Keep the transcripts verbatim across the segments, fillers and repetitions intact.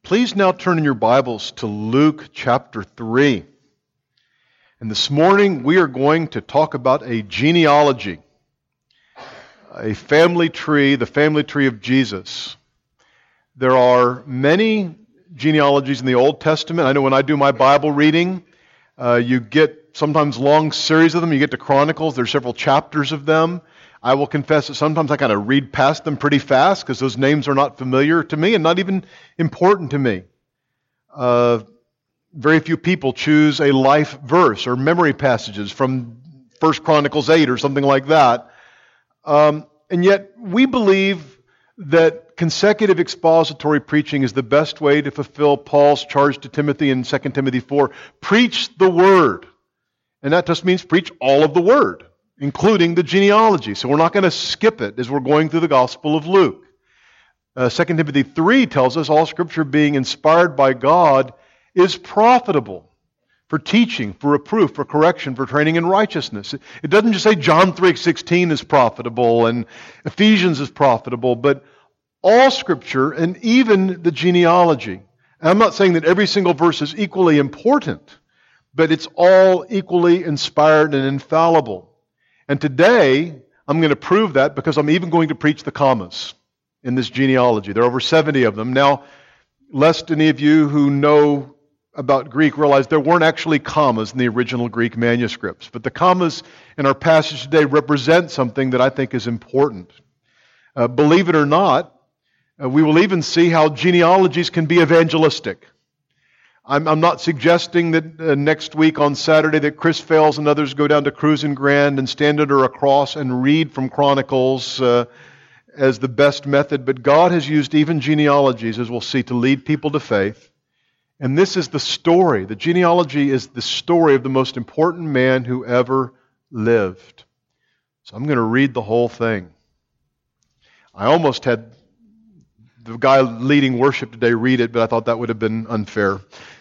Please now turn in your Bibles to Luke chapter three. And this morning we are going to talk about a genealogy, a family tree, the family tree of Jesus. There are many genealogies in the Old Testament. I know when I do my Bible reading, uh, you get sometimes long series of them. You get to Chronicles. There's several chapters of them. I will confess that sometimes I kind of read past them pretty fast because those names are not familiar to me and not even important to me. Uh, very few people choose a life verse or memory passages from First Chronicles eight or something like that. Um, and yet we believe that consecutive expository preaching is the best way to fulfill Paul's charge to Timothy in Second Timothy four. Preach the Word. And that just means preach all of the Word, including the genealogy. So we're not going to skip it as we're going through the Gospel of Luke. Uh, Second Timothy three tells us all Scripture being inspired by God is profitable for teaching, for reproof, for correction, for training in righteousness. It doesn't just say John three sixteen is profitable and Ephesians is profitable, but all Scripture and even the genealogy. And I'm not saying that every single verse is equally important, but it's all equally inspired and infallible. And today, I'm going to prove that because I'm even going to preach the commas in this genealogy. There are over seventy of them. Now, lest any of you who know about Greek realize there weren't actually commas in the original Greek manuscripts. But the commas in our passage today represent something that I think is important. Uh, believe it or not, uh, we will even see how genealogies can be evangelistic. I'm, I'm not suggesting that uh, next week on Saturday that Chris Fales and others go down to Cruisin' Grand and stand under a cross and read from Chronicles uh, as the best method, but God has used even genealogies, as we'll see, to lead people to faith. And this is the story. The genealogy is the story of the most important man who ever lived. So I'm going to read the whole thing. I almost had the guy leading worship today read it, but I thought that would have been unfair.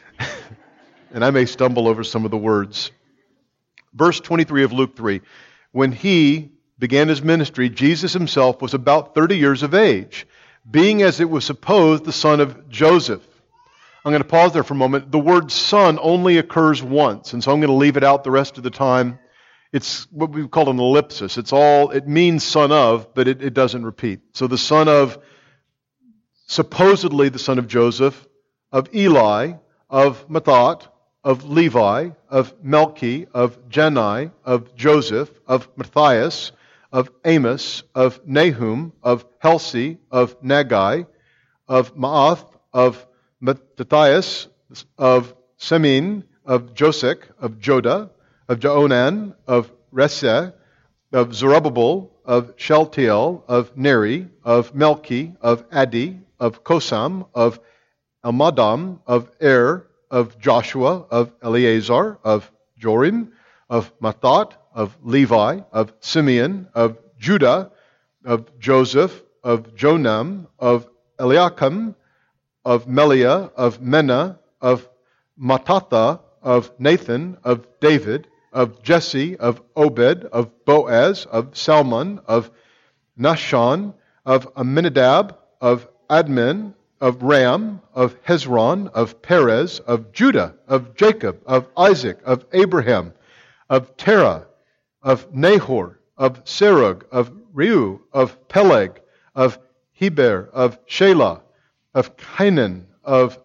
And I may stumble over some of the words. Verse twenty-three of Luke three. When he began his ministry, Jesus himself was about thirty years of age, being as it was supposed the son of Joseph. I'm going to pause there for a moment. The word son only occurs once, and so I'm going to leave it out the rest of the time. It's what we call an ellipsis. It's all, it means son of, but it, it doesn't repeat. So the son of, supposedly the son of Joseph, of Eli, of Mathat, of Levi, of Melchi, of Jannai, of Joseph, of Matthias, of Amos, of Nahum, of Helsi, of Nagai, of Maath, of Mattathias, of Semin, of Josek, of Joda, of Jaonan, of Reseh, of Zerubbabel, of Shealtiel, of Neri, of Melchi, of Addi, of Kosam, of Elmadam, of Er, of Joshua, of Eleazar, of Jorim, of Mathat, of Levi, of Simeon, of Judah, of Joseph, of Jonam, of Eliakim, of Meliah, of Menah, of Mattatha, of Nathan, of David, of Jesse, of Obed, of Boaz, of Salmon, of Nahshon, of Amminadab, of Admin, of Ram, of Hezron, of Perez, of Judah, of Jacob, of Isaac, of Abraham, of Terah, of Nahor, of Serug, of Reu, of Peleg, of Heber, of Shelah, of Cainan, of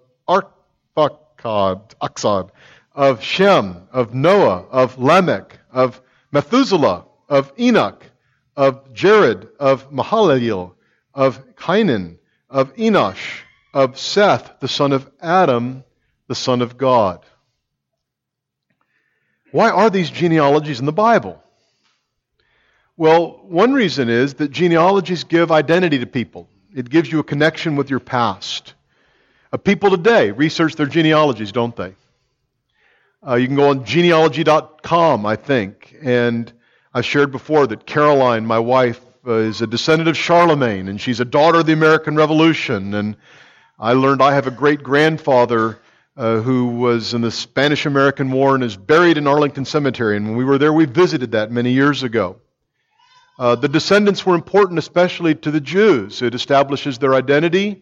Arphaxad, Aksad, of Shem, of Noah, of Lamech, of Methuselah, of Enoch, of Jared, of Mahalalel, of Cainan, of Enosh, of Seth, the son of Adam, the son of God. Why are these genealogies in the Bible? Well, one reason is that genealogies give identity to people. It gives you a connection with your past. Uh, people today research their genealogies, don't they? Uh, you can go on genealogy dot com, I think, and I shared before that Caroline, my wife, uh, is a descendant of Charlemagne, and she's a daughter of the American Revolution, and I learned I have a great-grandfather uh, who was in the Spanish-American War and is buried in Arlington Cemetery, and when we were there, we visited that many years ago. Uh, the descendants were important especially to the Jews. It establishes their identity.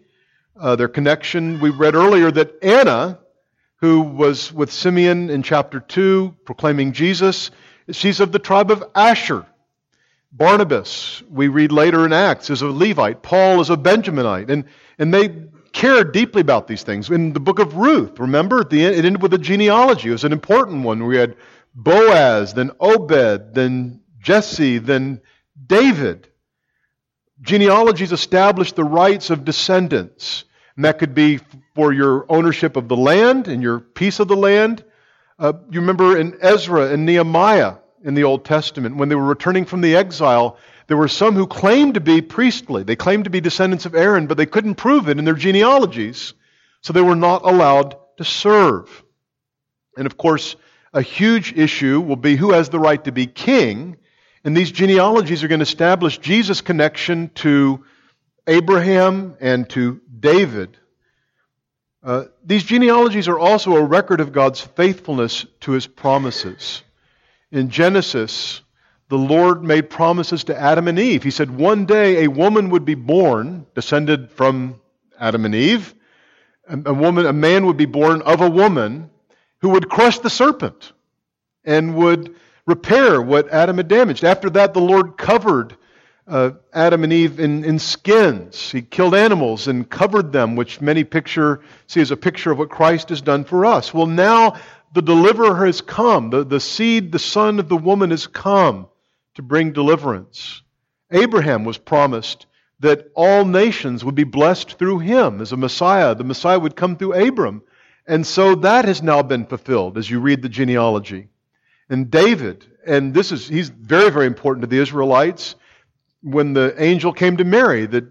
Uh, their connection, we read earlier that Anna, who was with Simeon in chapter two, proclaiming Jesus, she's of the tribe of Asher. Barnabas, we read later in Acts, is a Levite. Paul is a Benjaminite. And, and they cared deeply about these things. In the book of Ruth, remember, at the end, it ended with a genealogy. It was an important one. We had Boaz, then Obed, then Jesse, then David. Genealogies established the rights of descendants. And that could be for your ownership of the land and your piece of the land. Uh, you remember in Ezra and Nehemiah in the Old Testament, when they were returning from the exile, there were some who claimed to be priestly. They claimed to be descendants of Aaron, but they couldn't prove it in their genealogies, so they were not allowed to serve. And of course, a huge issue will be who has the right to be king, and these genealogies are going to establish Jesus' connection to Abraham and to David. Uh, these genealogies are also a record of God's faithfulness to His promises. In Genesis, the Lord made promises to Adam and Eve. He said one day a woman would be born, descended from Adam and Eve. A woman, a man would be born of a woman who would crush the serpent and would repair what Adam had damaged. After that, the Lord covered uh, Adam and Eve in, in skins. He killed animals and covered them, which many picture see as a picture of what Christ has done for us. Well, now the deliverer has come. The, the seed, the son of the woman has come to bring deliverance. Abraham was promised that all nations would be blessed through him as a Messiah. The Messiah would come through Abram. And so that has now been fulfilled as you read the genealogy. And David, and this is, he's very, very important to the Israelites. When the angel came to Mary, that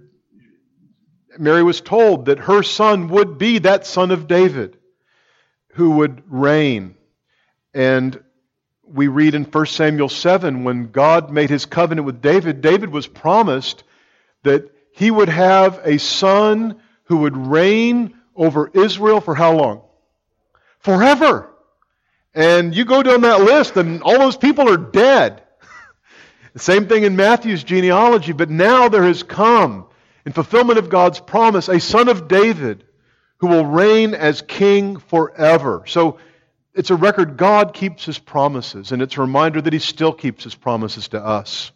Mary was told that her son would be that son of David who would reign. And we read in First Samuel seven, when God made His covenant with David, David was promised that he would have a son who would reign over Israel for how long? Forever. And you go down that list and all those people are dead. The same thing in Matthew's genealogy, but now there has come, in fulfillment of God's promise, a son of David who will reign as king forever. So it's a record God keeps His promises, and it's a reminder that He still keeps His promises to us.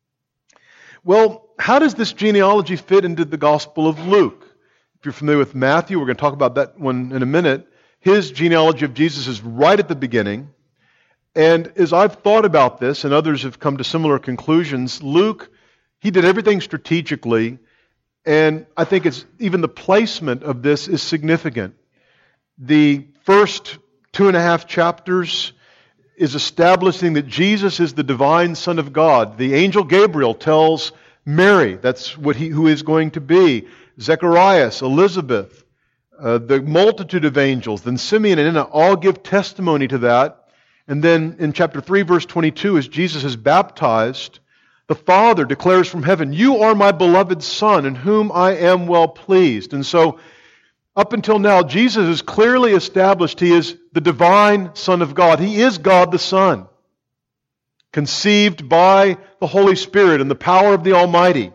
Well, how does this genealogy fit into the Gospel of Luke? If you're familiar with Matthew, we're going to talk about that one in a minute. His genealogy of Jesus is right at the beginning. And as I've thought about this, and others have come to similar conclusions, Luke, he did everything strategically, and I think it's even the placement of this is significant. The first two and a half chapters is establishing that Jesus is the divine Son of God. The angel Gabriel tells Mary that's what he who is going to be. Zechariah, Elizabeth, uh, the multitude of angels, then Simeon and Anna all give testimony to that. And then in chapter three, verse twenty-two, as Jesus is baptized, the Father declares from heaven, "You are my beloved Son, in whom I am well pleased." And so, up until now, Jesus is clearly established He is the divine Son of God. He is God the Son, conceived by the Holy Spirit and the power of the Almighty.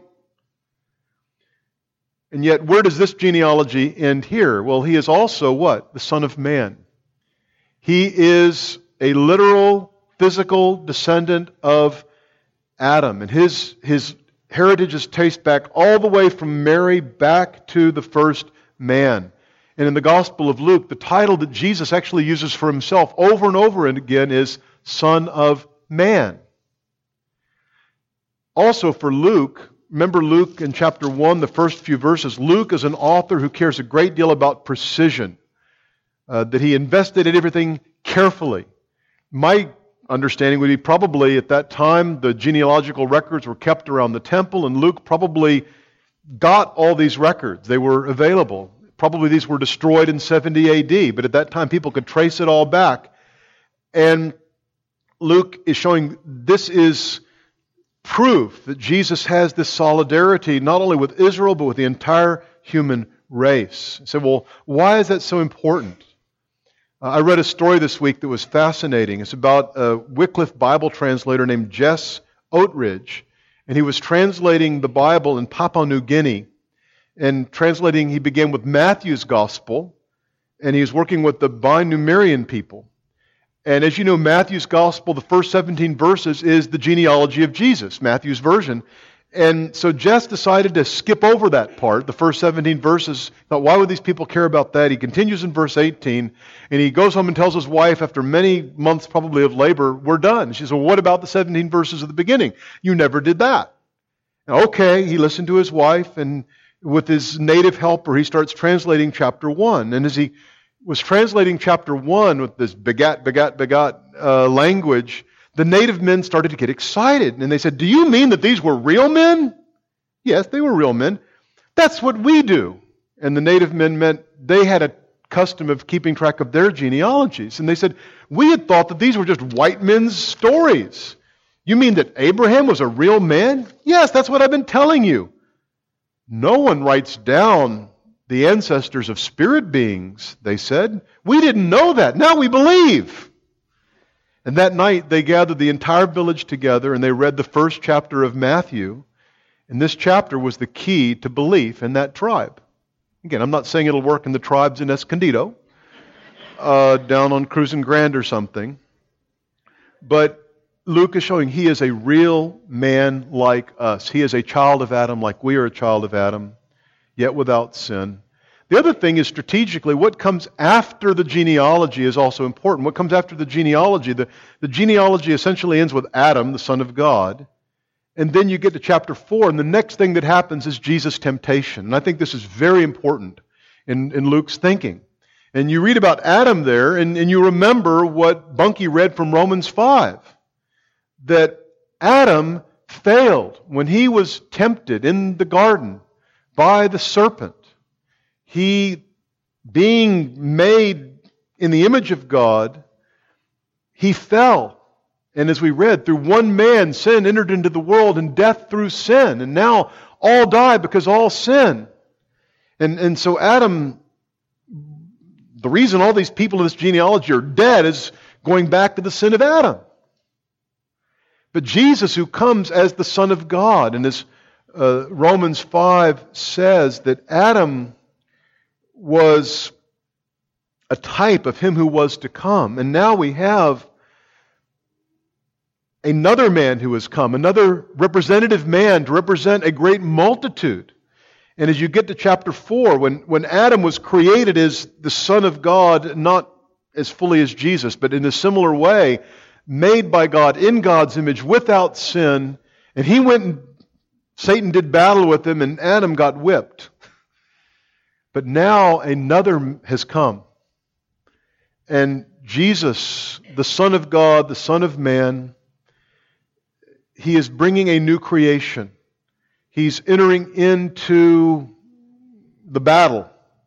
And yet, where does this genealogy end here? Well, He is also what? The Son of Man. He is a literal, physical descendant of Adam. And his, his heritage is traced back all the way from Mary back to the first man. And in the Gospel of Luke, the title that Jesus actually uses for Himself over and over again is Son of Man. Also for Luke, remember Luke in chapter one, the first few verses, Luke is an author who cares a great deal about precision, uh, that he investigated everything carefully. My understanding would be probably at that time the genealogical records were kept around the temple, and Luke probably got all these records. They were available. Probably these were destroyed in seventy A D, but at that time people could trace it all back. And Luke is showing this is proof that Jesus has this solidarity not only with Israel, but with the entire human race. You say, well, why is that so important? Uh, I read a story this week that was fascinating. It's about a Wycliffe Bible translator named Jess Oatridge, and he was translating the Bible in Papua New Guinea. And translating, he began with Matthew's gospel, and he was working with the Binumerian people. And as you know, Matthew's gospel, the first seventeen verses, is the genealogy of Jesus, Matthew's version. And so Jess decided to skip over that part, the first seventeen verses. Thought, why would these people care about that? He continues in verse eighteen, and he goes home and tells his wife, after many months probably of labor, we're done. She says, well, what about the seventeen verses of the beginning? You never did that. And okay, he listened to his wife, and with his native helper, he starts translating chapter one. And as he was translating chapter one with this begat, begat, begat uh, language, the native men started to get excited. And they said, do you mean that these were real men? Yes, they were real men. That's what we do. And the native men meant they had a custom of keeping track of their genealogies. And they said, we had thought that these were just white men's stories. You mean that Abraham was a real man? Yes, that's what I've been telling you. No one writes down the ancestors of spirit beings, they said. We didn't know that. Now we believe. And that night they gathered the entire village together and they read the first chapter of Matthew. And this chapter was the key to belief in that tribe. Again, I'm not saying it'll work in the tribes in Escondido, uh, down on Cruising Grand or something. But Luke is showing he is a real man like us. He is a child of Adam like we are a child of Adam, yet without sin. The other thing is strategically, what comes after the genealogy is also important. What comes after the genealogy? The, the genealogy essentially ends with Adam, the Son of God. And then you get to chapter four, and the next thing that happens is Jesus' temptation. And I think this is very important in, in Luke's thinking. And you read about Adam there, and, and you remember what Bunky read from Romans five. That Adam failed when he was tempted in the garden by the serpent. He, being made in the image of God, he fell. And as we read, through one man sin entered into the world, and death through sin. And now all die because all sin. And, and so Adam, the reason all these people in this genealogy are dead is going back to the sin of Adam. But Jesus, who comes as the Son of God, and as uh, Romans five says, that Adam was a type of him who was to come. And now we have another man who has come, another representative man to represent a great multitude. And as you get to chapter four, when, when Adam was created as the Son of God, not as fully as Jesus, but in a similar way, made by God, in God's image, without sin, and he went and Satan did battle with him, and Adam got whipped. But now another has come. And Jesus, the Son of God, the Son of Man, he is bringing a new creation. He's entering into the battle.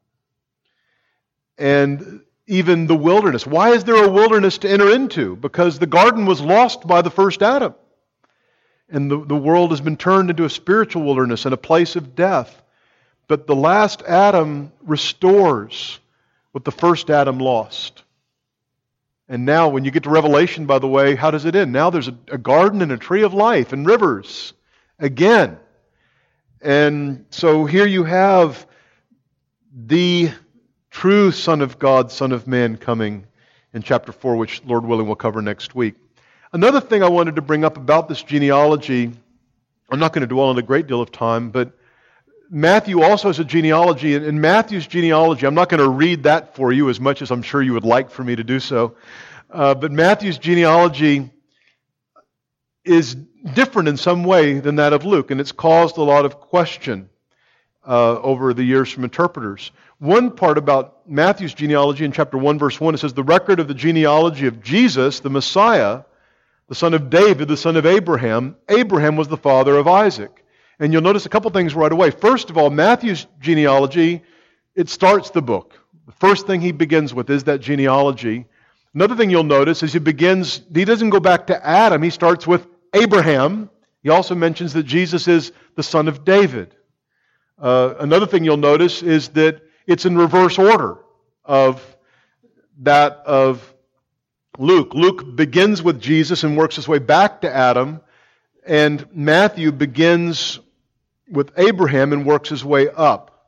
And even the wilderness. Why is there a wilderness to enter into? Because the garden was lost by the first Adam. And the, the world has been turned into a spiritual wilderness and a place of death. But the last Adam restores what the first Adam lost. And now when you get to Revelation, by the way, how does it end? Now there's a, a garden and a tree of life and rivers again. And so here you have the true Son of God, Son of Man coming in chapter four, which Lord willing we'll cover next week. Another thing I wanted to bring up about this genealogy, I'm not going to dwell on a great deal of time, but Matthew also has a genealogy. In Matthew's genealogy, I'm not going to read that for you as much as I'm sure you would like for me to do so, uh, but Matthew's genealogy is different in some way than that of Luke, and it's caused a lot of question uh, over the years from interpreters. One part about Matthew's genealogy in chapter one, verse one, it says, the record of the genealogy of Jesus, the Messiah, the son of David, the son of Abraham. Abraham was the father of Isaac. And you'll notice a couple things right away. First of all, Matthew's genealogy, it starts the book. The first thing he begins with is that genealogy. Another thing you'll notice is he begins, he doesn't go back to Adam, he starts with Abraham. He also mentions that Jesus is the son of David. Uh, another thing you'll notice is that it's in reverse order of that of Luke. Luke begins with Jesus and works his way back to Adam, and Matthew begins with Abraham and works his way up.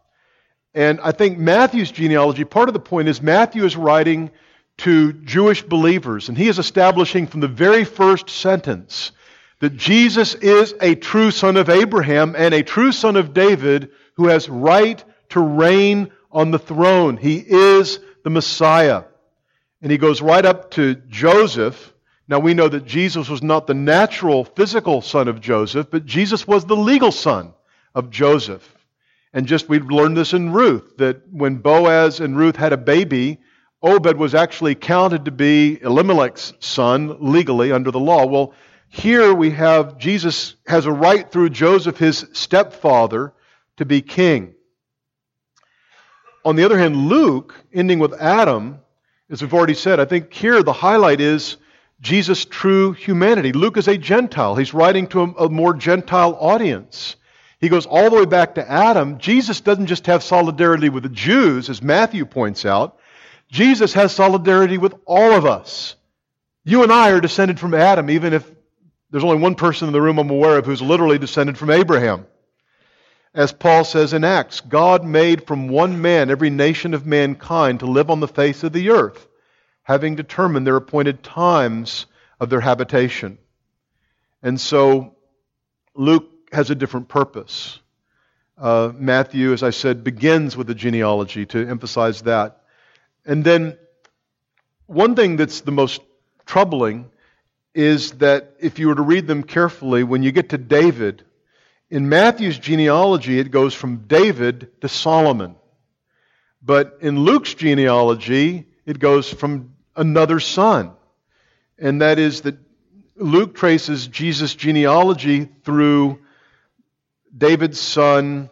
And I think Matthew's genealogy, part of the point is Matthew is writing to Jewish believers, and he is establishing from the very first sentence that Jesus is a true son of Abraham and a true son of David who has right to reign on the throne. He is the Messiah. And he goes right up to Joseph. Now we know that Jesus was not the natural, physical son of Joseph, but Jesus was the legal son of Joseph. And just we've learned this in Ruth, that when Boaz and Ruth had a baby, Obed was actually counted to be Elimelech's son legally under the law. Well, here we have Jesus has a right through Joseph, his stepfather, to be king. On the other hand, Luke, ending with Adam, as we've already said, I think here the highlight is Jesus' true humanity. Luke is a Gentile. He's writing to a, a more Gentile audience. He goes all the way back to Adam. Jesus doesn't just have solidarity with the Jews, as Matthew points out. Jesus has solidarity with all of us. You and I are descended from Adam, even if there's only one person in the room I'm aware of who's literally descended from Abraham. As Paul says in Acts, God made from one man every nation of mankind to live on the face of the earth, having determined their appointed times of their habitation. And so Luke has a different purpose. Uh, Matthew, as I said, begins with the genealogy to emphasize that. And then one thing that's the most troubling is that if you were to read them carefully, when you get to David, in Matthew's genealogy it goes from David to Solomon. But in Luke's genealogy it goes from another son. And that is that Luke traces Jesus' genealogy through David's son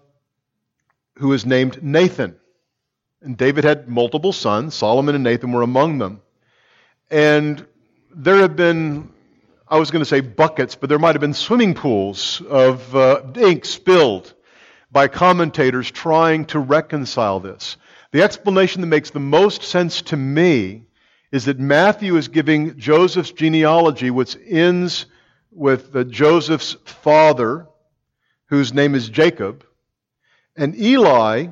who is named Nathan. And David had multiple sons. Solomon and Nathan were among them. And there have been, I was going to say buckets, but there might have been swimming pools of uh, ink spilled by commentators trying to reconcile this. The explanation that makes the most sense to me is that Matthew is giving Joseph's genealogy, which ends with uh, Joseph's father, whose name is Jacob, and Eli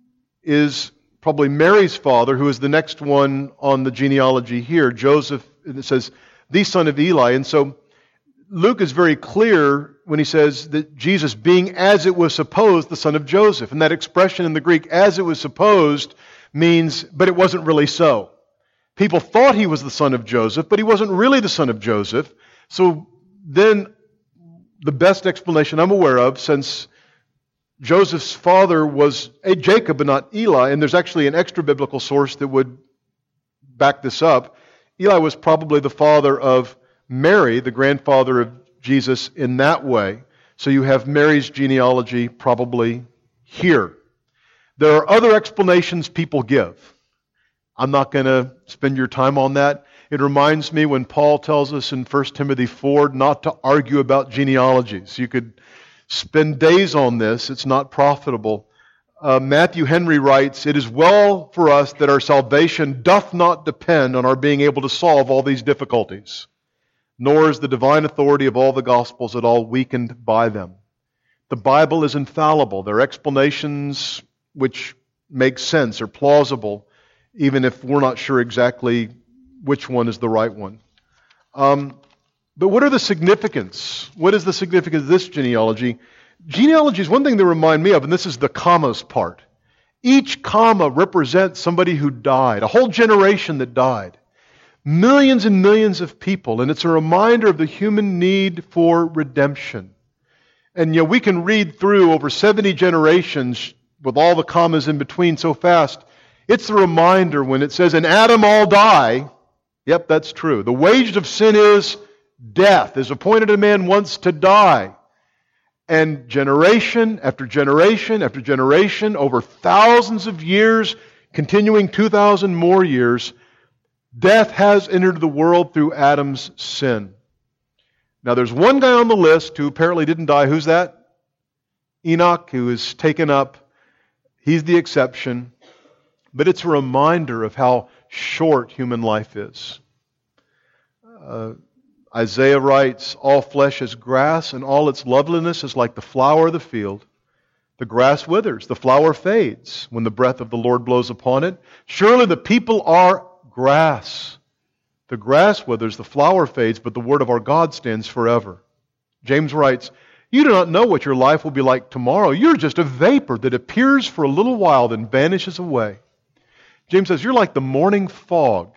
is probably Mary's father, who is the next one on the genealogy here. Joseph, it says, the son of Eli. And so Luke is very clear when he says that Jesus, being as it was supposed, the son of Joseph. And that expression in the Greek, as it was supposed, means, but it wasn't really so. People thought he was the son of Joseph, but he wasn't really the son of Joseph. So then the best explanation I'm aware of, since Joseph's father was a Jacob but not Eli, and there's actually an extra biblical source that would back this up. Eli was probably the father of Mary, the grandfather of Jesus, in that way. So you have Mary's genealogy probably here. There are other explanations people give. I'm not going to spend your time on that. It reminds me when Paul tells us in First Timothy four not to argue about genealogies. You could spend days on this. It's not profitable. Uh, Matthew Henry writes, "It is well for us that our salvation doth not depend on our being able to solve all these difficulties, nor is the divine authority of all the Gospels at all weakened by them." The Bible is infallible. There are explanations which make sense or plausible, even if we're not sure exactly which one is the right one. Um, but what are the significance? What is the significance of this genealogy? Genealogy is one thing they remind me of, and this is the commas part. Each comma represents somebody who died, a whole generation that died. Millions and millions of people, and it's a reminder of the human need for redemption. And you know, we can read through over seventy generations with all the commas in between so fast. It's a reminder when it says, "In Adam all die." Yep, that's true. The wages of sin is death. Is appointed a man once to die. And generation after generation after generation, over thousands of years, continuing two thousand more years, death has entered the world through Adam's sin. Now there's one guy on the list who apparently didn't die. Who's that? Enoch, who is taken up. He's the exception. But it's a reminder of how short human life is. Uh, Isaiah writes, "All flesh is grass, and all its loveliness is like the flower of the field. The grass withers, the flower fades when the breath of the Lord blows upon it. Surely the people are grass. The grass withers, the flower fades, but the word of our God stands forever. James writes, you do not know what your life will be like tomorrow. You're just a vapor that appears for a little while, then vanishes away. James says, you're like the morning fog.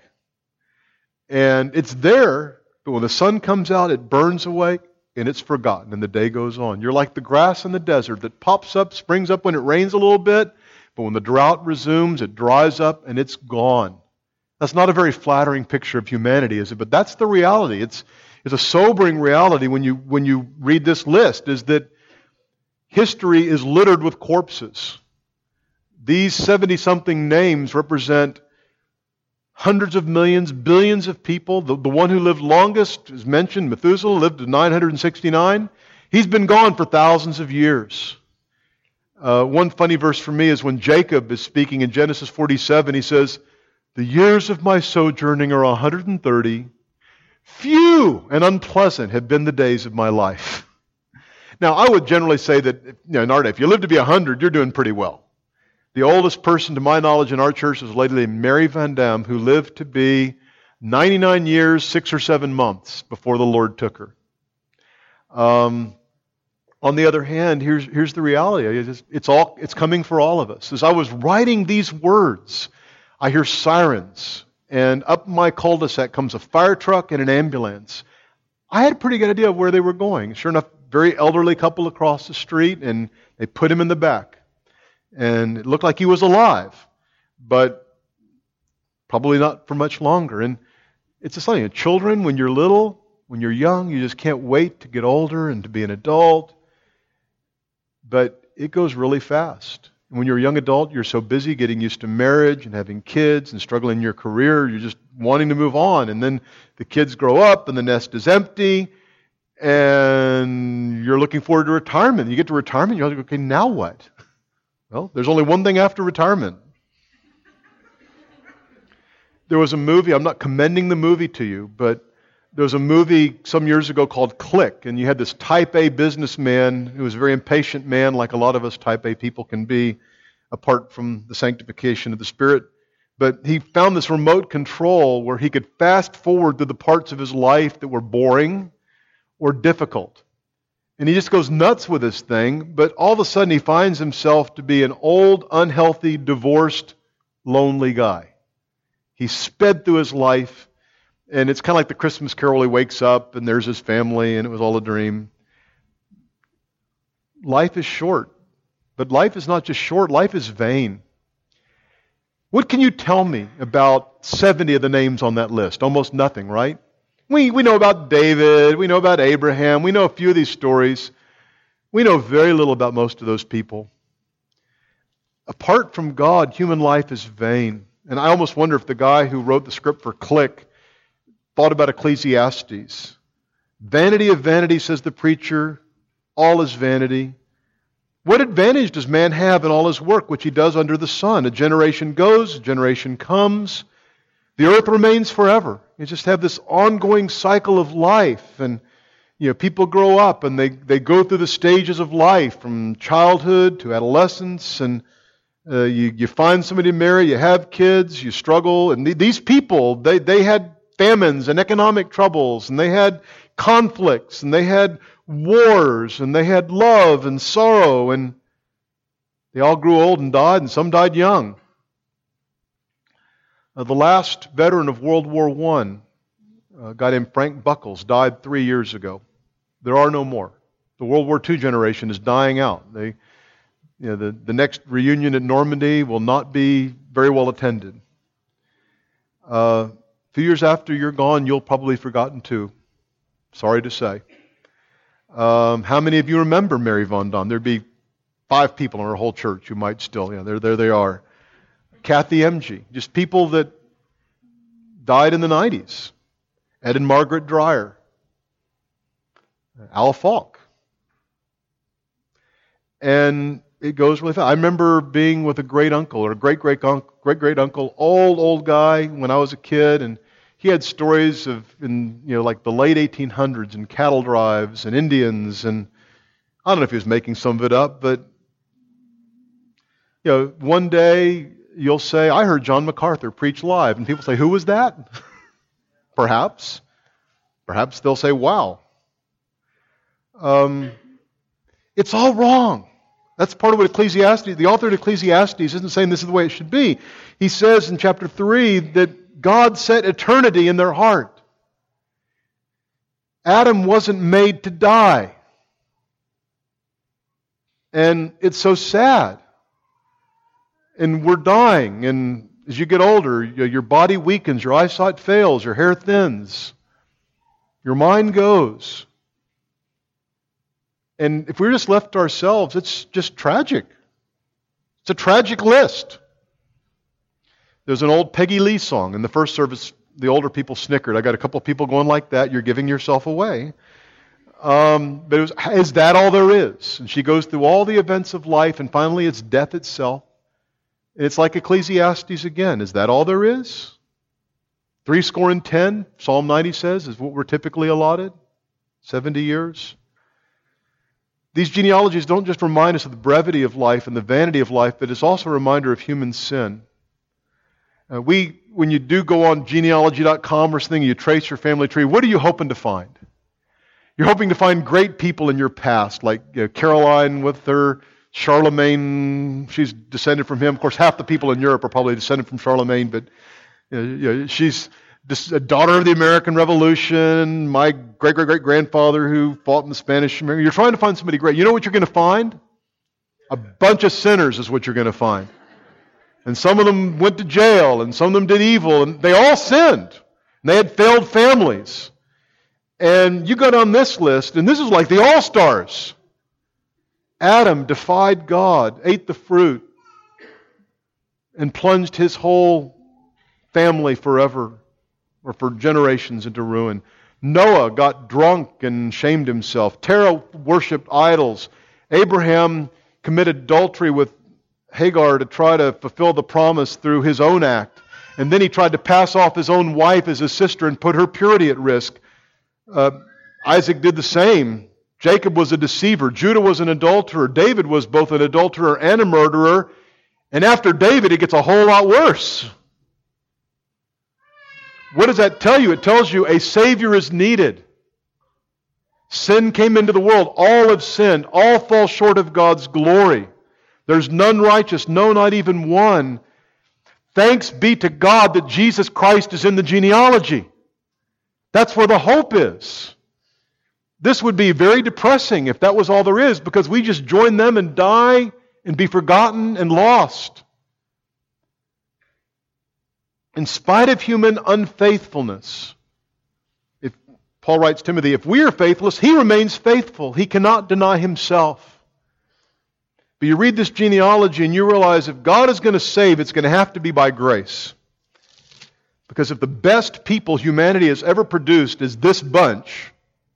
And it's there, but when the sun comes out, it burns away, and it's forgotten, and the day goes on. You're like the grass in the desert that pops up, springs up when it rains a little bit, but when the drought resumes, it dries up, and it's gone. That's not a very flattering picture of humanity, is it? But that's the reality. It's, it's a sobering reality when you, when you read this list, is that history is littered with corpses. These seventy-something names represent hundreds of millions, billions of people. The, the one who lived longest is mentioned, Methuselah, lived to nine hundred sixty-nine. He's been gone for thousands of years. Uh, one funny verse for me is when Jacob is speaking in Genesis forty-seven, he says, the years of my sojourning are one hundred thirty. Few and unpleasant have been the days of my life. Now, I would generally say that, you know, in our day, if you live to be one hundred, you're doing pretty well. The oldest person, to my knowledge, in our church was a lady named Mary Van Dam, who lived to be ninety-nine years, six or seven months before the Lord took her. Um, on the other hand, here's, here's the reality. It's, it's, all, it's coming for all of us. As I was writing these words, I hear sirens, and up my cul-de-sac comes a fire truck and an ambulance. I had a pretty good idea of where they were going. Sure enough, very elderly couple across the street, and they put him in the back. And it looked like he was alive, but probably not for much longer. And it's just something. Children, when you're little, when you're young, you just can't wait to get older and to be an adult. But it goes really fast. When you're a young adult, you're so busy getting used to marriage and having kids and struggling in your career, you're just wanting to move on. And then the kids grow up and the nest is empty, and you're looking forward to retirement. You get to retirement, you're like, okay, now what? Well, there's only one thing after retirement. There was a movie, I'm not commending the movie to you, but there was a movie some years ago called Click, and you had this type A businessman who was a very impatient man, like a lot of us type A people can be, apart from the sanctification of the Spirit. But he found this remote control where he could fast forward to the parts of his life that were boring or difficult. And he just goes nuts with this thing, but all of a sudden he finds himself to be an old, unhealthy, divorced, lonely guy. He sped through his life, and it's kind of like the Christmas Carol. He wakes up, and there's his family, and it was all a dream. Life is short, but life is not just short, life is vain. What can you tell me about seventy of the names on that list? Almost nothing, right? We, we know about David, we know about Abraham, we know a few of these stories. We know very little about most of those people. Apart from God, human life is vain. And I almost wonder if the guy who wrote the script for Click thought about Ecclesiastes. Vanity of vanity, says the preacher, all is vanity. What advantage does man have in all his work, which he does under the sun? A generation goes, a generation comes. The earth remains forever. You just have this ongoing cycle of life. And you know, people grow up and they, they go through the stages of life from childhood to adolescence. And uh, you, you find somebody to marry, you have kids, you struggle. And th- these people, they, they had famines and economic troubles. And they had conflicts. And they had wars. And they had love and sorrow. And they all grew old and died. And some died young. Uh, the last veteran of World War One, a guy named Frank Buckles, died three years ago. There are no more. The World War Two generation is dying out. They, you know, the, the next reunion at Normandy will not be very well attended. Uh, a few years after you're gone, you'll probably be forgotten too. Sorry to say. Um, how many of you remember Mary Von Dam? There'd be five people in our whole church who might still, yeah, there, there they are. Kathy Emge, just people that died in the nineties. Ed and Margaret Dreyer. Al Falk. And it goes really fast. I remember being with a great uncle or a great great uncle, great great uncle, old old guy when I was a kid, and he had stories of in you know like the late eighteen hundreds and cattle drives and Indians, and I don't know if he was making some of it up, but You know, one day you'll say, I heard John MacArthur preach live. And people say, who was that? Perhaps. Perhaps they'll say, wow. Um, it's all wrong. That's part of what Ecclesiastes, the author of Ecclesiastes isn't saying this is the way it should be. He says in chapter three that God set eternity in their heart. Adam wasn't made to die. And it's so sad. And we're dying. And as you get older, your body weakens, your eyesight fails, your hair thins, your mind goes. And if we're just left to ourselves, it's just tragic. It's a tragic list. There's an old Peggy Lee song. In the first service, the older people snickered. I got a couple of people going like that. You're giving yourself away. Um, but it was, is that all there is? And she goes through all the events of life, and finally it's death itself. And it's like Ecclesiastes again. Is that all there is? Three score and ten, Psalm ninety says, is what we're typically allotted. Seventy years. These genealogies don't just remind us of the brevity of life and the vanity of life, but it's also a reminder of human sin. Uh, we, when you do go on genealogy dot com or something, you trace your family tree, what are you hoping to find? You're hoping to find great people in your past, like you know, Caroline with her Charlemagne, she's descended from him. Of course, half the people in Europe are probably descended from Charlemagne, but you know, you know, she's a daughter of the American Revolution, my great-great-great-grandfather who fought in the Spanish America. You're trying to find somebody great. You know what you're going to find? A bunch of sinners is what you're going to find. And some of them went to jail, and some of them did evil, and they all sinned. And they had failed families. And you go down this list, and this is like the all-stars. Adam defied God, ate the fruit, and plunged his whole family forever, or for generations, into ruin. Noah got drunk and shamed himself. Terah worshipped idols. Abraham committed adultery with Hagar to try to fulfill the promise through his own act. And then he tried to pass off his own wife as his sister and put her purity at risk. Uh, Isaac did the same. Jacob was a deceiver. Judah was an adulterer. David was both an adulterer and a murderer. And after David, it gets a whole lot worse. What does that tell you? It tells you a Savior is needed. Sin came into the world. All have sinned. All fall short of God's glory. There's none righteous, no, not even one. Thanks be to God that Jesus Christ is in the genealogy. That's where the hope is. This would be very depressing if that was all there is, because we just join them and die and be forgotten and lost. In spite of human unfaithfulness, if Paul writes Timothy, if we are faithless, he remains faithful. He cannot deny himself. But you read this genealogy and you realize if God is going to save, it's going to have to be by grace. Because if the best people humanity has ever produced is this bunch,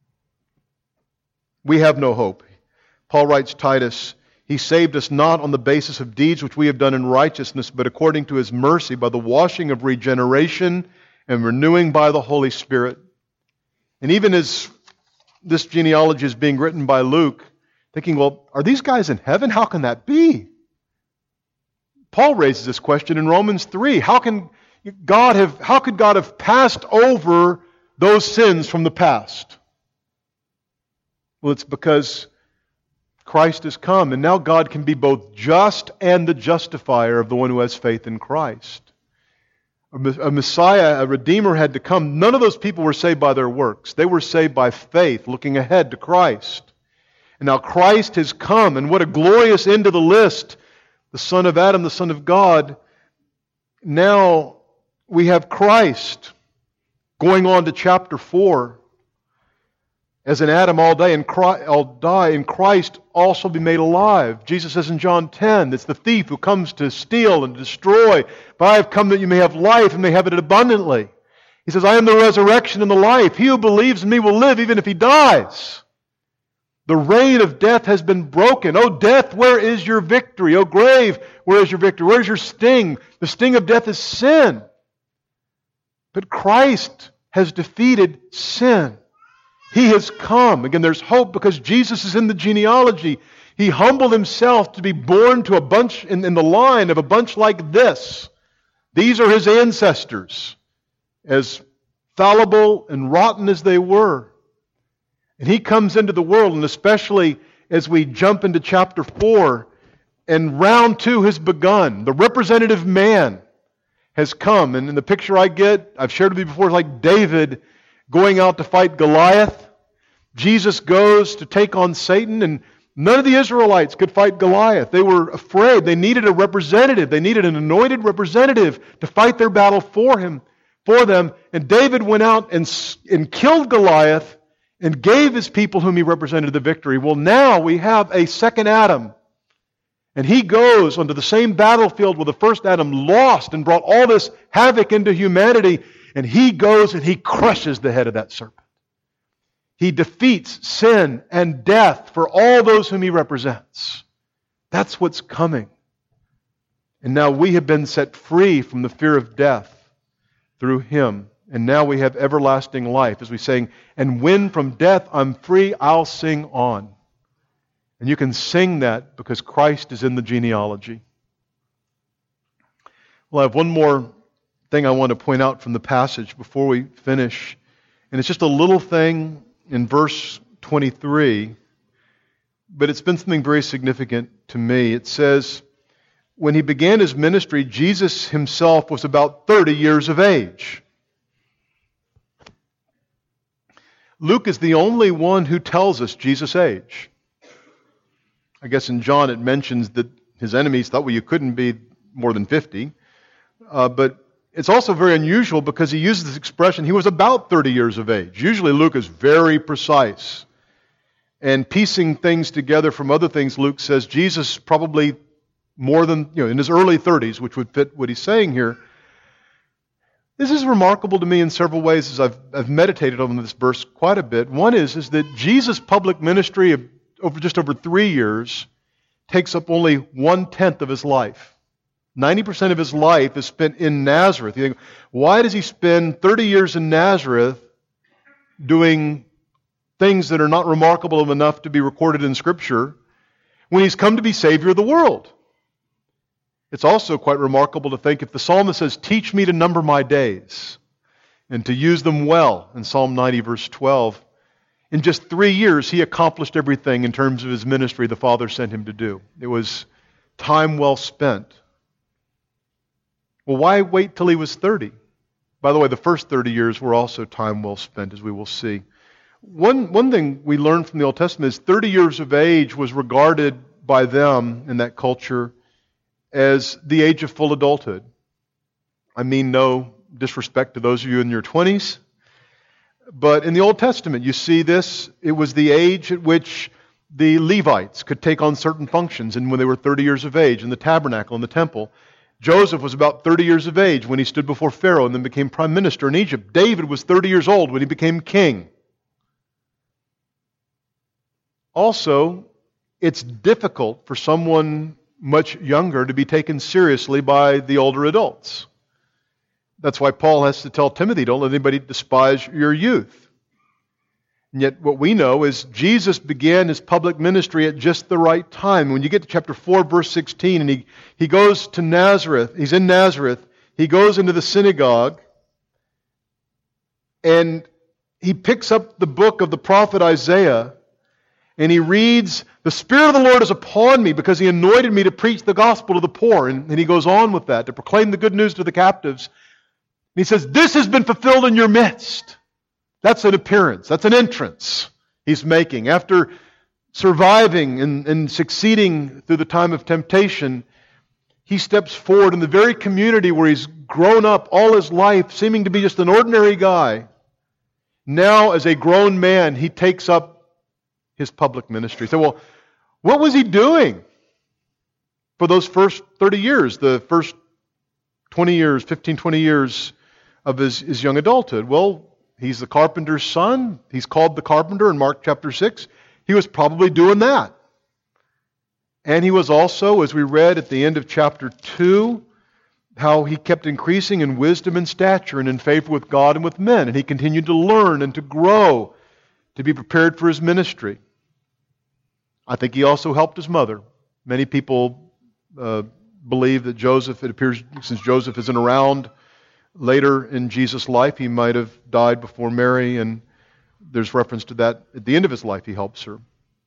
we have no hope. Paul writes Titus, He saved us not on the basis of deeds which we have done in righteousness, but according to His mercy by the washing of regeneration and renewing by the Holy Spirit. And even as this genealogy is being written by Luke, thinking, well, are these guys in heaven? How can that be? Paul raises this question in Romans three. How can God have, how could God have passed over those sins from the past? Well, it's because Christ has come, and now God can be both just and the justifier of the one who has faith in Christ. A Messiah, a Redeemer had to come. None of those people were saved by their works. They were saved by faith, looking ahead to Christ. And now Christ has come, and what a glorious end to the list. The Son of Adam, the Son of God. Now we have Christ. Going on to chapter four. As in Adam all day and Christ, all die, in Christ all shall be made alive. Jesus says in John ten, it's the thief who comes to steal and destroy, but I have come that you may have life and may have it abundantly. He says, I am the resurrection and the life. He who believes in me will live even if he dies. The reign of death has been broken. O death, where is your victory? O grave, where is your victory? Where is your sting? The sting of death is sin. But Christ has defeated sin. He has come. Again, there's hope because Jesus is in the genealogy. He humbled himself to be born to a bunch in, in the line of a bunch like this. These are his ancestors, as fallible and rotten as they were. And he comes into the world, and especially as we jump into chapter four, and round two has begun. The representative man has come. And in the picture I get, I've shared with you before, like David going out to fight Goliath. Jesus goes to take on Satan, and none of the Israelites could fight Goliath. They were afraid. They needed a representative. They needed an anointed representative to fight their battle for him, for them. And David went out and, and killed Goliath and gave his people whom he represented the victory. Well, now we have a second Adam. And he goes onto the same battlefield where the first Adam lost and brought all this havoc into humanity. And he goes and he crushes the head of that serpent. He defeats sin and death for all those whom he represents. That's what's coming. And now we have been set free from the fear of death through him. And now we have everlasting life. As we sing, and when from death I'm free, I'll sing on. And you can sing that because Christ is in the genealogy. Well, I have one more thing I want to point out from the passage before we finish. And it's just a little thing in verse twenty-three, but it's been something very significant to me. It says, when he began his ministry, Jesus himself was about thirty years of age. Luke is the only one who tells us Jesus' age. I guess in John it mentions that his enemies thought, well, you couldn't be more than fifty. Uh, but it's also very unusual because he uses this expression, he was about thirty years of age. Usually Luke is very precise. And piecing things together from other things, Luke says Jesus probably more than, you know, in his early thirties, which would fit what he's saying here. This is remarkable to me in several ways as I've, I've meditated on this verse quite a bit. One is, is that Jesus' public ministry of over just over three years takes up only one-tenth of his life. ninety percent of his life is spent in Nazareth. You think, why does he spend thirty years in Nazareth doing things that are not remarkable enough to be recorded in Scripture when he's come to be Savior of the world? It's also quite remarkable to think if the psalmist says, teach me to number my days and to use them well in Psalm ninety verse twelve, in just three years, he accomplished everything in terms of his ministry the Father sent him to do. It was time well spent. Well, why wait till he was thirty? By the way, the first thirty years were also time well spent, as we will see. One, one thing we learn from the Old Testament is thirty years of age was regarded by them in that culture as the age of full adulthood. I mean no disrespect to those of you in your twenties. But in the Old Testament, you see this. It was the age at which the Levites could take on certain functions, and when they were thirty years of age in the tabernacle, in the temple. Joseph was about thirty years of age when he stood before Pharaoh and then became prime minister in Egypt. David was thirty years old when he became king. Also, it's difficult for someone much younger to be taken seriously by the older adults. That's why Paul has to tell Timothy, don't let anybody despise your youth. And yet what we know is Jesus began his public ministry at just the right time. When you get to chapter four, verse sixteen, and he, he goes to Nazareth, he's in Nazareth, he goes into the synagogue, and he picks up the book of the prophet Isaiah, and he reads, the Spirit of the Lord is upon me because he anointed me to preach the gospel to the poor. And, and he goes on with that, to proclaim the good news to the captives. And he says, this has been fulfilled in your midst. That's an appearance. That's an entrance he's making. After surviving and, and succeeding through the time of temptation, he steps forward in the very community where he's grown up all his life, seeming to be just an ordinary guy. Now, as a grown man, he takes up his public ministry. So, well, what was he doing for those first thirty years, the first twenty years, fifteen, twenty years of his, his young adulthood? Well, he's the carpenter's son. He's called the carpenter in Mark chapter six. He was probably doing that. And he was also, as we read at the end of chapter two, how he kept increasing in wisdom and stature and in favor with God and with men. And he continued to learn and to grow, to be prepared for his ministry. I think he also helped his mother. Many people uh, believe that Joseph, it appears since Joseph isn't around later in Jesus' life, he might have died before Mary, and there's reference to that at the end of his life, he helps her.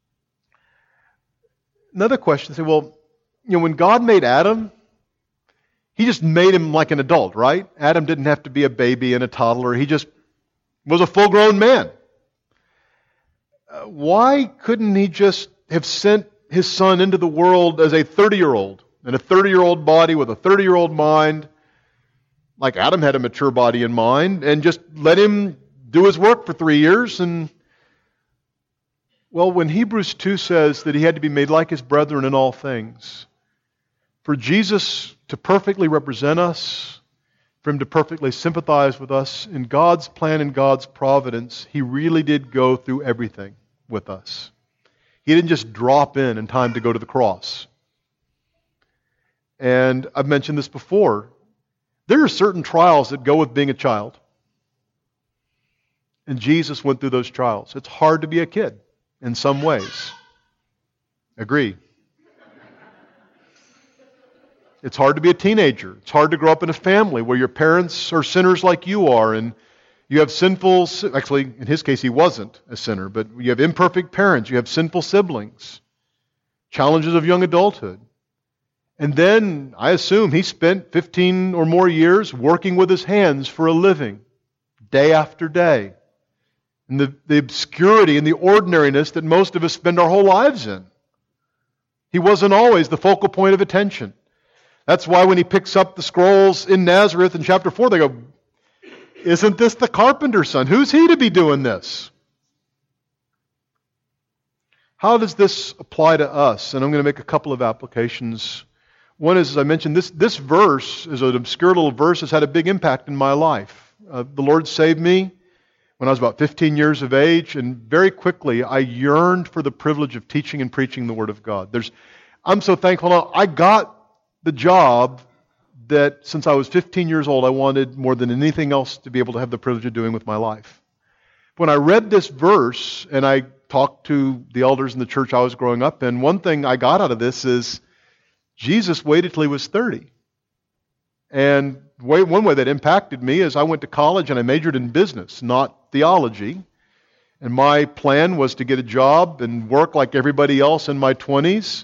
Another question, say, well, you know, when God made Adam, he just made him like an adult, right? Adam didn't have to be a baby and a toddler. He just was a full-grown man. Uh, why couldn't he just have sent his son into the world as a thirty-year-old, in a thirty-year-old body with a thirty-year-old mind, like Adam had a mature body and mind, and just let him do his work for three years? And well, when Hebrews two says that he had to be made like his brethren in all things, for Jesus to perfectly represent us, for him to perfectly sympathize with us in God's plan and God's providence, he really did go through everything with us. He didn't just drop in in time to go to the cross. And I've mentioned this before. There are certain trials that go with being a child. And Jesus went through those trials. It's hard to be a kid in some ways. Agree. It's hard to be a teenager. It's hard to grow up in a family where your parents are sinners like you are, and you have sinful, actually, in his case, he wasn't a sinner, but you have imperfect parents, you have sinful siblings, challenges of young adulthood. And then, I assume, he spent fifteen or more years working with his hands for a living, day after day. And the, the obscurity and the ordinariness that most of us spend our whole lives in. He wasn't always the focal point of attention. That's why when he picks up the scrolls in Nazareth in chapter four, they go, isn't this the carpenter's son? Who's he to be doing this? How does this apply to us? And I'm going to make a couple of applications. One is, as I mentioned, this, this verse is an obscure little verse that's had a big impact in my life. Uh, the Lord saved me when I was about fifteen years of age, and very quickly I yearned for the privilege of teaching and preaching the Word of God. There's, I'm so thankful now. I got the job that since I was fifteen years old, I wanted more than anything else to be able to have the privilege of doing with my life. When I read this verse and I talked to the elders in the church I was growing up in, one thing I got out of this is Jesus waited till he was thirty. And way, one way that impacted me is I went to college and I majored in business, not theology. And my plan was to get a job and work like everybody else in my twenties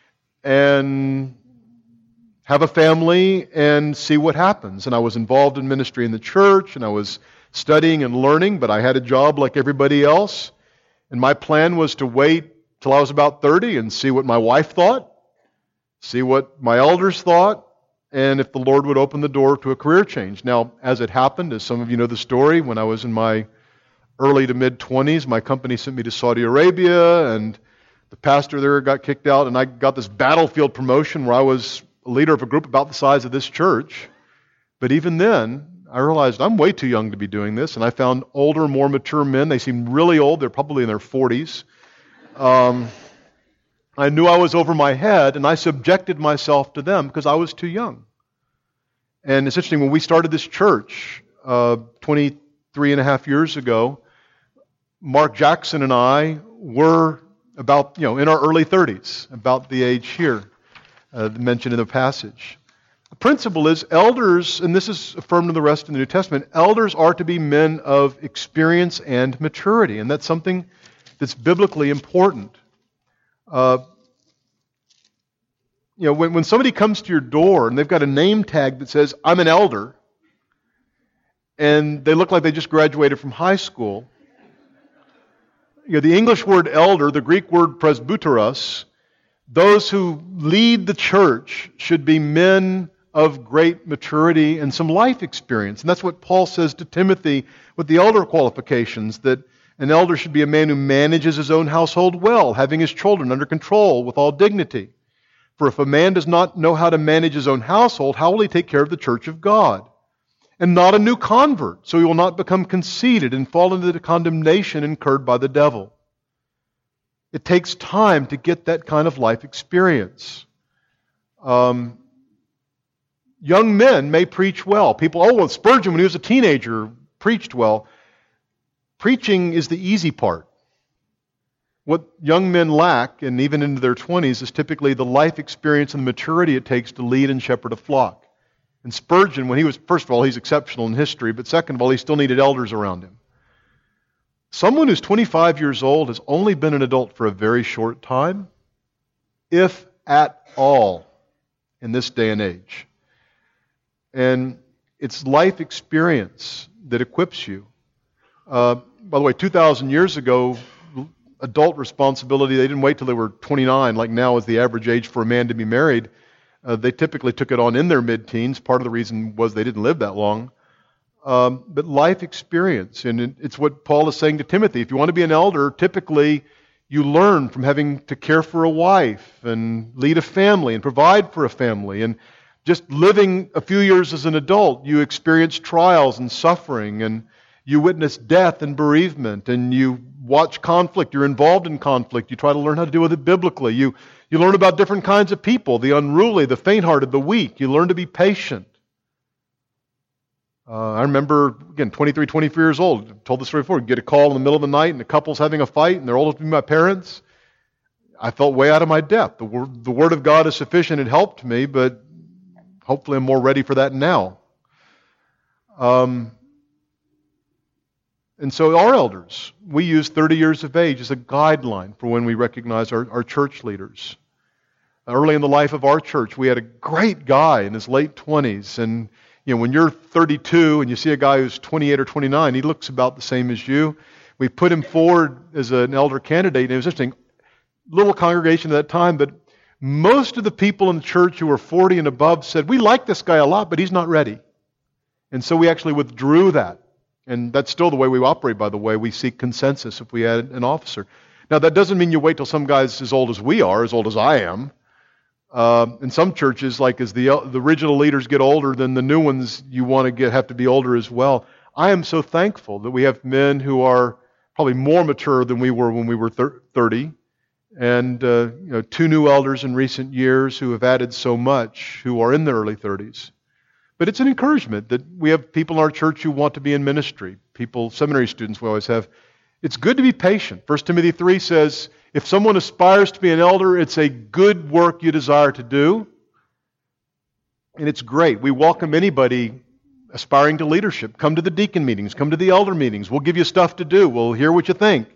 and have a family and see what happens. And I was involved in ministry in the church, and I was studying and learning, but I had a job like everybody else. And my plan was to wait till I was about thirty and see what my wife thought, see what my elders thought, and if the Lord would open the door to a career change. Now, as it happened, as some of you know the story, when I was in my early to mid-twenties, my company sent me to Saudi Arabia, and the pastor there got kicked out, and I got this battlefield promotion where I was a leader of a group about the size of this church. But even then, I realized I'm way too young to be doing this, and I found older, more mature men. They seemed really old. They're probably in their forties. Um, I knew I was over my head, and I subjected myself to them because I was too young. And it's interesting, when we started this church uh, twenty-three and a half years ago, Mark Jackson and I were about, you know, in our early thirties, about the age here. Uh, mentioned in the passage. The principle is elders, and this is affirmed in the rest of the New Testament, elders are to be men of experience and maturity, and that's something that's biblically important. Uh, you know, when, when somebody comes to your door and they've got a name tag that says, I'm an elder, and they look like they just graduated from high school, you know, the English word elder, the Greek word presbyteros, those who lead the church should be men of great maturity and some life experience. And that's what Paul says to Timothy with the elder qualifications, that an elder should be a man who manages his own household well, having his children under control with all dignity. For if a man does not know how to manage his own household, how will he take care of the church of God? And not a new convert, so he will not become conceited and fall into the condemnation incurred by the devil. It takes time to get that kind of life experience. Um, young men may preach well. People, oh, well, Spurgeon, when he was a teenager, preached well. Preaching is the easy part. What young men lack, and even into their twenties, is typically the life experience and the maturity it takes to lead and shepherd a flock. And Spurgeon, when he was, first of all, he's exceptional in history, but second of all, he still needed elders around him. Someone who's twenty-five years old has only been an adult for a very short time, if at all, in this day and age. And it's life experience that equips you. Uh, by the way, two thousand years ago, adult responsibility, they didn't wait till they were twenty-nine, like now is the average age for a man to be married. Uh, they typically took it on in their mid-teens. Part of the reason was they didn't live that long. Um, but life experience, and it, it's what Paul is saying to Timothy. If you want to be an elder, typically you learn from having to care for a wife and lead a family and provide for a family. And just living a few years as an adult, you experience trials and suffering, and you witness death and bereavement, and you watch conflict. You're involved in conflict. You try to learn how to deal with it biblically. You, you learn about different kinds of people, the unruly, the faint-hearted, the weak. You learn to be patient. Uh, I remember, again, twenty-three, twenty-four years old. I've told this story before. You get a call in the middle of the night and the couple's having a fight and they're old enough to be my parents. I felt way out of my depth. The word, the Word of God is sufficient. It helped me, but hopefully I'm more ready for that now. Um, and so our elders, we use thirty years of age as a guideline for when we recognize our, our church leaders. Early in the life of our church, we had a great guy in his late twenties, and you know, when you're thirty-two and you see a guy who's twenty-eight or twenty-nine, he looks about the same as you. We put him forward as an elder candidate, and it was interesting. Little congregation at that time, but most of the people in the church who were forty and above said, we like this guy a lot, but he's not ready. And so we actually withdrew that. And that's still the way we operate, by the way. We seek consensus if we add an officer. Now, that doesn't mean you wait till some guy's as old as we are, as old as I am. Uh, in some churches, like as the the original leaders get older, then the new ones you want to get have to be older as well. I am so thankful that we have men who are probably more mature than we were when we were thirty, and uh, you know, two new elders in recent years who have added so much, who are in their early thirties. But it's an encouragement that we have people in our church who want to be in ministry. People, seminary students, we always have. It's good to be patient. First Timothy three says, if someone aspires to be an elder, it's a good work you desire to do. And it's great. We welcome anybody aspiring to leadership. Come to the deacon meetings. Come to the elder meetings. We'll give you stuff to do. We'll hear what you think.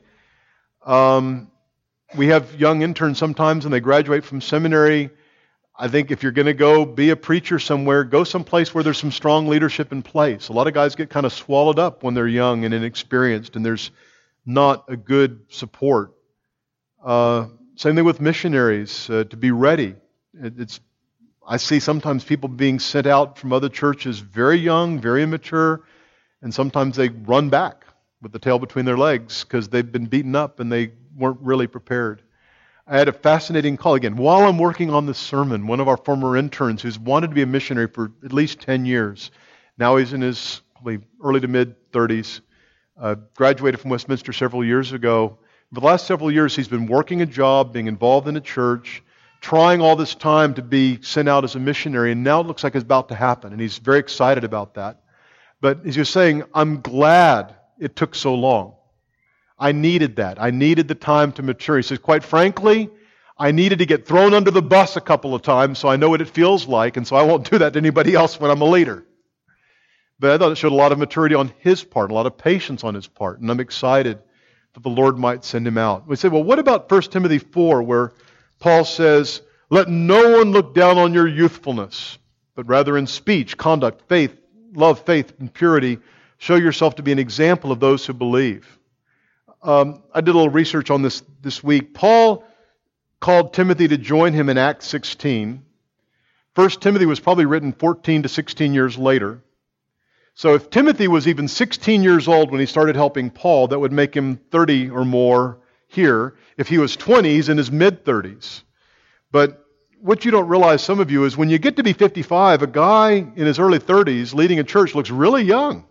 Um, we have young interns sometimes when they graduate from seminary. I think if you're going to go be a preacher somewhere, go someplace where there's some strong leadership in place. A lot of guys get kind of swallowed up when they're young and inexperienced, and there's not a good support. Uh, same thing with missionaries, uh, to be ready. It, it's I see sometimes people being sent out from other churches very young, very immature, and sometimes they run back with the tail between their legs because they've been beaten up and they weren't really prepared. I had a fascinating call again. While I'm working on this sermon, one of our former interns who's wanted to be a missionary for at least ten years, now he's in his probably early to mid-thirties, uh, graduated from Westminster several years ago. For the last several years, he's been working a job, being involved in a church, trying all this time to be sent out as a missionary, and now it looks like it's about to happen, and he's very excited about that. But as you're saying, I'm glad it took so long. I needed that. I needed the time to mature. He says, quite frankly, I needed to get thrown under the bus a couple of times so I know what it feels like, and so I won't do that to anybody else when I'm a leader. But I thought it showed a lot of maturity on his part, a lot of patience on his part, and I'm excited that the Lord might send him out. We say, well, what about First Timothy four, where Paul says, let no one look down on your youthfulness, but rather in speech, conduct, faith, love, faith, and purity, show yourself to be an example of those who believe. Um, I did a little research on this this week. Paul called Timothy to join him in Acts sixteen. First Timothy was probably written fourteen to sixteen years later. So if Timothy was even sixteen years old when he started helping Paul, that would make him thirty or more here. If he was twenty, he's in his mid-thirties. But what you don't realize, some of you, is when you get to be fifty-five, a guy in his early thirties leading a church looks really young.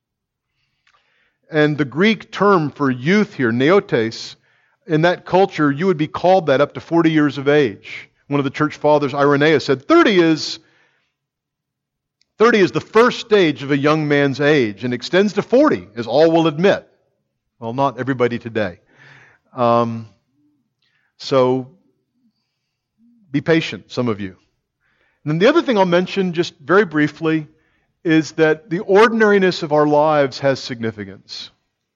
And the Greek term for youth here, neotes, in that culture, you would be called that up to forty years of age. One of the church fathers, Irenaeus, said thirty is thirty is the first stage of a young man's age and extends to forty, as all will admit. Well, not everybody today. Um, So be patient, some of you. And then the other thing I'll mention just very briefly is that the ordinariness of our lives has significance.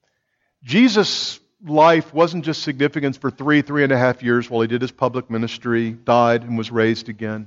Jesus' life wasn't just significance for three, three and a half years while he did his public ministry, died, and was raised again.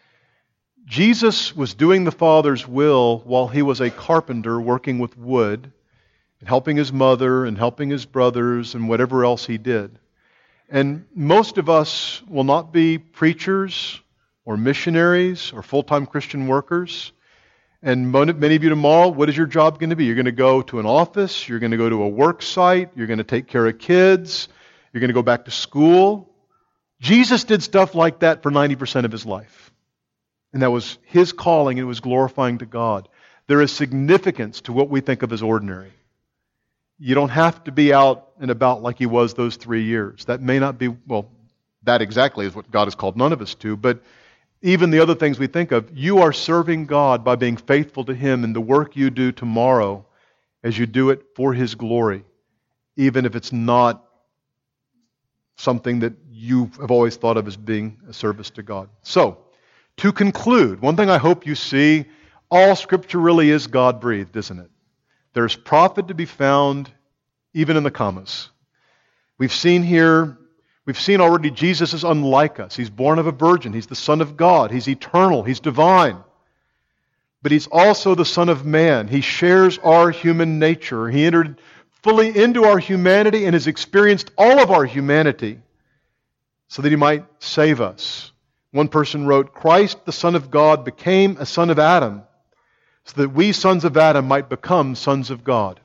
Jesus was doing the Father's will while he was a carpenter working with wood and helping his mother and helping his brothers and whatever else he did. And most of us will not be preachers or missionaries or full-time Christian workers. And many of you tomorrow, what is your job going to be? You're going to go to an office, you're going to go to a work site, you're going to take care of kids, you're going to go back to school. Jesus did stuff like that for ninety percent of his life. And that was his calling, and it was glorifying to God. There is significance to what we think of as ordinary. You don't have to be out and about like he was those three years. That may not be, well, that exactly is what God has called none of us to, but even the other things we think of, you are serving God by being faithful to him in the work you do tomorrow as you do it for his glory, even if it's not something that you have always thought of as being a service to God. So, to conclude, one thing I hope you see, all Scripture really is God-breathed, isn't it? There's profit to be found even in the commas. We've seen here, we've seen already Jesus is unlike us. He's born of a virgin. He's the Son of God. He's eternal. He's divine. But He's also the Son of Man. He shares our human nature. He entered fully into our humanity and has experienced all of our humanity so that He might save us. One person wrote, Christ, the Son of God, became a son of Adam so that we sons of Adam might become sons of God.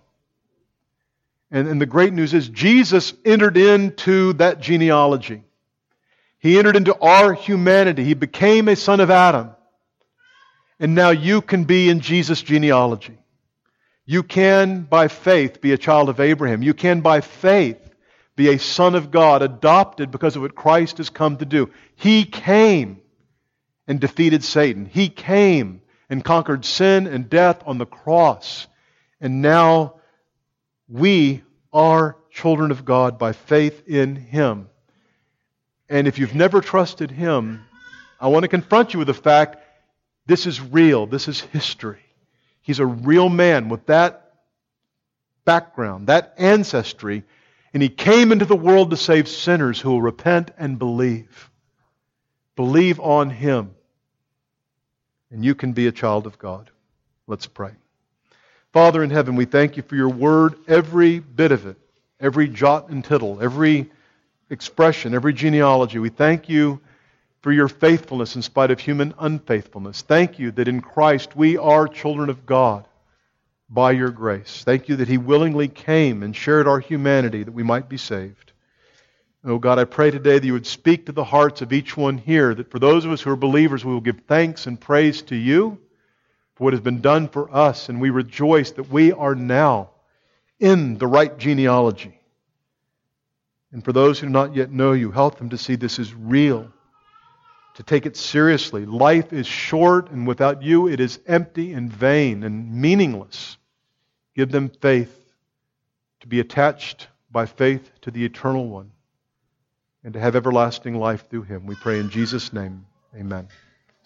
And, and the great news is Jesus entered into that genealogy. He entered into our humanity. He became a son of Adam. And now you can be in Jesus' genealogy. You can, by faith, be a child of Abraham. You can, by faith, be a son of God, adopted because of what Christ has come to do. He came and defeated Satan. He came and conquered sin and death on the cross. And now we are children of God by faith in Him. And if you've never trusted Him, I want to confront you with the fact this is real. This is history. He's a real man with that background, that ancestry, and He came into the world to save sinners who will repent and believe. Believe on Him, and you can be a child of God. Let's pray. Father in heaven, we thank You for Your word, every bit of it, every jot and tittle, every expression, every genealogy. We thank You for Your faithfulness in spite of human unfaithfulness. Thank You that in Christ we are children of God by Your grace. Thank You that He willingly came and shared our humanity that we might be saved. Oh God, I pray today that You would speak to the hearts of each one here, that for those of us who are believers, we will give thanks and praise to You for what has been done for us, and we rejoice that we are now in the right genealogy. And for those who do not yet know You, help them to see this is real, to take it seriously. Life is short, and without You it is empty and vain and meaningless. Give them faith to be attached by faith to the Eternal One and to have everlasting life through Him. We pray in Jesus' name. Amen.